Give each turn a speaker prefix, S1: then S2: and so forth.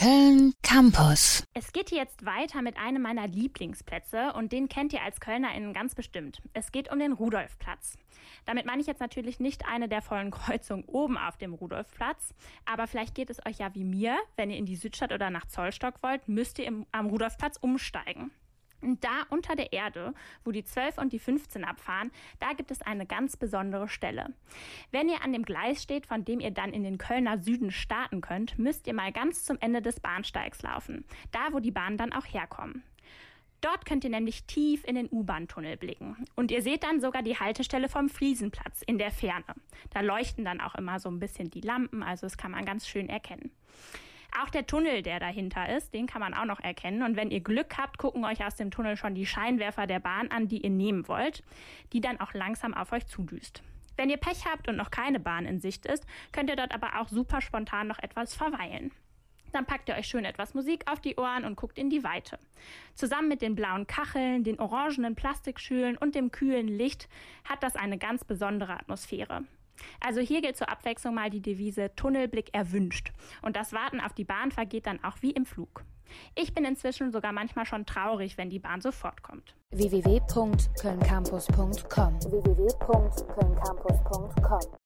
S1: Köln Campus.
S2: Es geht hier jetzt weiter mit einem meiner Lieblingsplätze und den kennt ihr als KölnerInnen ganz bestimmt. Es geht um den Rudolfplatz. Damit meine ich jetzt natürlich nicht eine der vollen Kreuzungen oben auf dem Rudolfplatz, aber vielleicht geht es euch ja wie mir, wenn ihr in die Südstadt oder nach Zollstock wollt, müsst ihr am Rudolfplatz umsteigen. Und da unter der Erde, wo die 12 und die 15 abfahren, da gibt es eine ganz besondere Stelle. Wenn ihr an dem Gleis steht, von dem ihr dann in den Kölner Süden starten könnt, müsst ihr mal ganz zum Ende des Bahnsteigs laufen. Da, wo die Bahnen dann auch herkommen. Dort könnt ihr nämlich tief in den U-Bahn-Tunnel blicken. Und ihr seht dann sogar die Haltestelle vom Friesenplatz in der Ferne. Da leuchten dann auch immer so ein bisschen die Lampen, also das kann man ganz schön erkennen. Auch der Tunnel, der dahinter ist, den kann man auch noch erkennen. Und wenn ihr Glück habt, gucken euch aus dem Tunnel schon die Scheinwerfer der Bahn an, die ihr nehmen wollt, die dann auch langsam auf euch zudüst. Wenn ihr Pech habt und noch keine Bahn in Sicht ist, könnt ihr dort aber auch super spontan noch etwas verweilen. Dann packt ihr euch schön etwas Musik auf die Ohren und guckt in die Weite. Zusammen mit den blauen Kacheln, den orangenen Plastikschülen und dem kühlen Licht hat das eine ganz besondere Atmosphäre. Also hier gilt zur Abwechslung mal die Devise Tunnelblick erwünscht. Und das Warten auf die Bahn vergeht dann auch wie im Flug. Ich bin inzwischen sogar manchmal schon traurig, wenn die Bahn sofort kommt.
S1: www.kölncampus.com